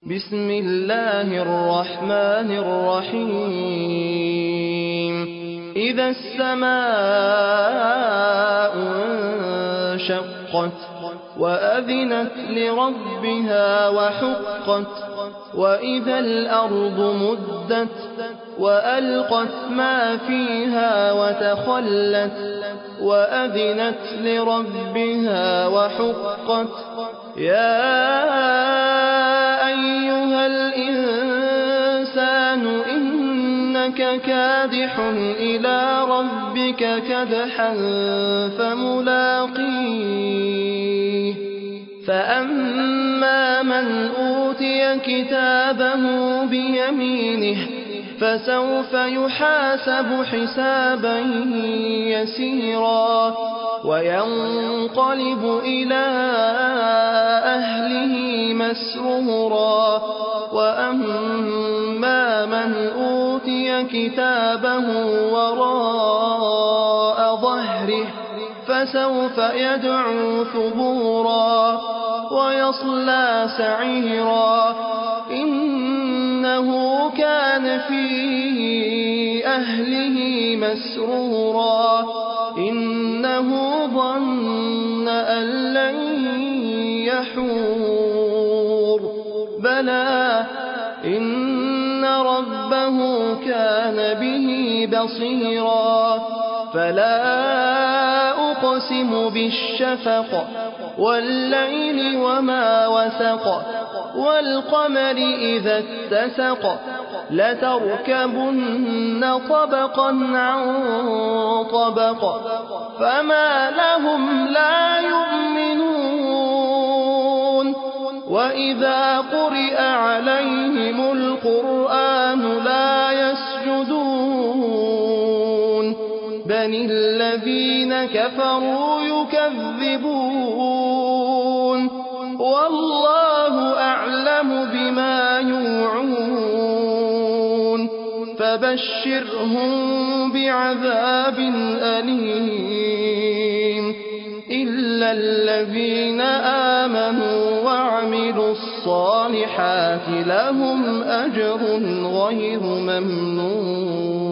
بسم الله الرحمن الرحيم إذا السماء انشقت وأذنت لربها وحقت وإذا الأرض مدت وألقت ما فيها وتخلت وأذنت لربها وحقت يا أيها الإنسان إنك كادح إلى ربك كدحا فملاقيه فأما من أوتي كتابه بيمينه فسوف يحاسب حسابا يسيرا وينقلب إلى أهله مسرورا وأما من أوتي كتابه وراء ظهره فسوف يدعو ثبورا ويصلى سعيرا إنه كان في أهله مسرورا إنه ظن أن لن يحور بلى إن ربه كان به بصيرا فلا أقسم بالشفق والليل وما وسق والقمر إذا اتسق لتركبن طبقا عن طبق فما لهم لا يؤمنون وإذا قرئ عليهم القرآن لا يسجدون بل الذين كفروا يكذبون والله أعلم بما يوعون فبشرهم بعذاب أليم إلا الذين آمنوا وعملوا الصالحات لهم أجر غير ممنون.